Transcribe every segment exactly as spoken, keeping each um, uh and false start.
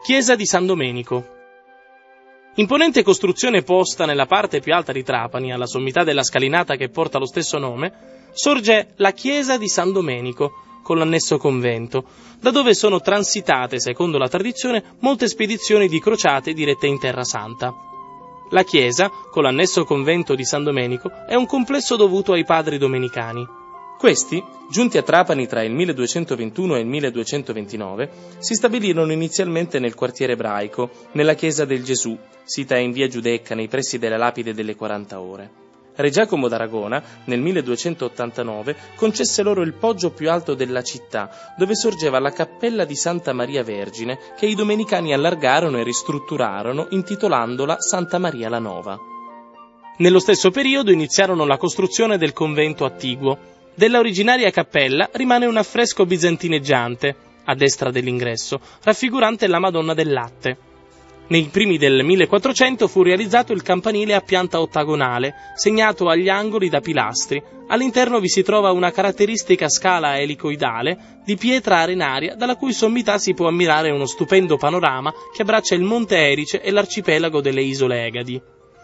Chiesa di San Domenico. Imponente costruzione posta nella parte più alta di Trapani, alla sommità della scalinata che porta lo stesso nome, sorge la chiesa di San Domenico, con l'annesso convento, da dove sono transitate, secondo la tradizione, molte spedizioni di crociate dirette in Terra Santa. La chiesa, con l'annesso convento di San Domenico, è un complesso dovuto ai padri domenicani. Questi, giunti a Trapani tra il milleduecentoventuno e il milleduecentoventinove, si stabilirono inizialmente nel quartiere ebraico, nella chiesa del Gesù, sita in via Giudecca nei pressi della lapide delle quaranta ore. Re Giacomo d'Aragona, nel milleduecentottantanove, concesse loro il poggio più alto della città, dove sorgeva la cappella di Santa Maria Vergine, che i domenicani allargarono e ristrutturarono, intitolandola Santa Maria la Nova. Nello stesso periodo iniziarono la costruzione del convento attiguo. Della originaria cappella rimane un affresco bizantineggiante, a destra dell'ingresso, raffigurante la Madonna del Latte. Nei primi del millequattrocento fu realizzato il campanile a pianta ottagonale, segnato agli angoli da pilastri. All'interno vi si trova una caratteristica scala elicoidale di pietra arenaria, dalla cui sommità si può ammirare uno stupendo panorama che abbraccia il Monte Erice e l'arcipelago delle Isole Egadi.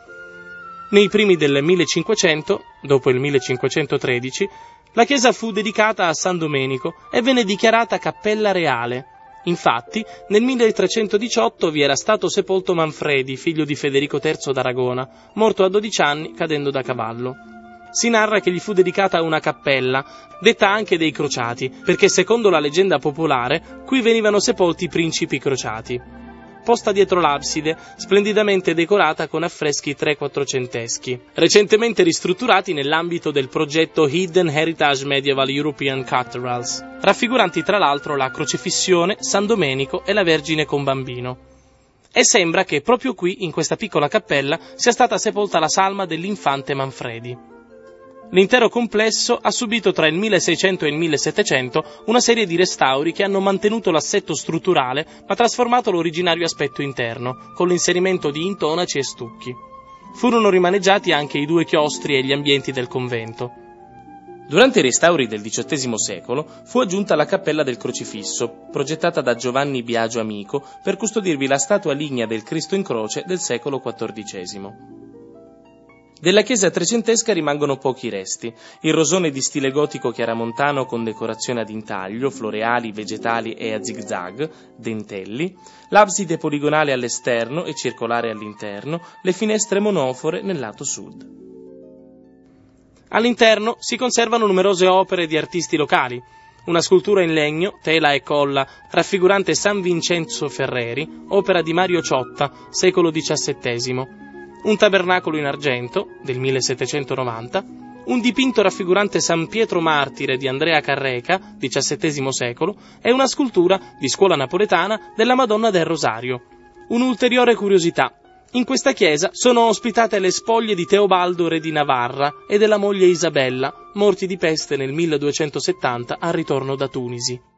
Nei primi del millecinquecento, dopo il millecinquecentotredici, la chiesa fu dedicata a San Domenico e venne dichiarata cappella reale. Infatti, nel milletrecentodiciotto vi era stato sepolto Manfredi, figlio di Federico terzo d'Aragona, morto a dodici anni cadendo da cavallo. Si narra che gli fu dedicata una cappella, detta anche dei crociati, perché secondo la leggenda popolare qui venivano sepolti i principi crociati. Posta dietro l'abside, splendidamente decorata con affreschi tre-quattrocenteschi, recentemente ristrutturati nell'ambito del progetto Hidden Heritage Medieval European Cathedrals, raffiguranti tra l'altro la Crocifissione, San Domenico e la Vergine con Bambino. E sembra che proprio qui, in questa piccola cappella, sia stata sepolta la salma dell'infante Manfredi. L'intero complesso ha subito tra il milleseicento e il millesettecento una serie di restauri che hanno mantenuto l'assetto strutturale ma trasformato l'originario aspetto interno, con l'inserimento di intonaci e stucchi. Furono rimaneggiati anche i due chiostri e gli ambienti del convento. Durante i restauri del diciottesimo secolo fu aggiunta la cappella del Crocifisso, progettata da Giovanni Biagio Amico per custodirvi la statua lignea del Cristo in croce del secolo quattordicesimo. Della chiesa trecentesca rimangono pochi resti: il rosone di stile gotico chiaramontano con decorazione ad intaglio, floreali, vegetali e a zigzag, dentelli, l'abside poligonale all'esterno e circolare all'interno, le finestre monofore nel lato sud. All'interno si conservano numerose opere di artisti locali: una scultura in legno, tela e colla, raffigurante San Vincenzo Ferreri, opera di Mario Ciotta, secolo diciassettesimo, un tabernacolo in argento, del millesettecentonovanta, un dipinto raffigurante San Pietro Martire di Andrea Carreca, diciassettesimo secolo, e una scultura, di scuola napoletana, della Madonna del Rosario. Un'ulteriore curiosità: in questa chiesa sono ospitate le spoglie di Teobaldo re di Navarra e della moglie Isabella, morti di peste nel milleduecentosettanta al ritorno da Tunisi.